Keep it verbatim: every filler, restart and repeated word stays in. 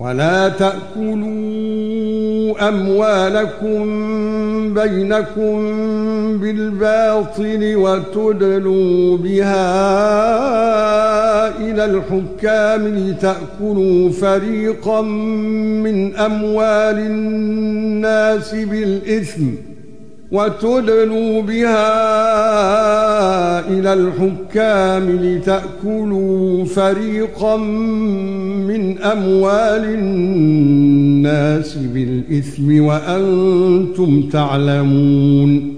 ولا تأكلوا أموالكم بينكم بالباطل وتدلوا بها إلى الحكام لتأكلوا فريقا من أموال الناس بالإثم وتدلوا بها إلى الحكام لتأكلوا فريقا من أموال الناس بالإثم وأنتم تعلمون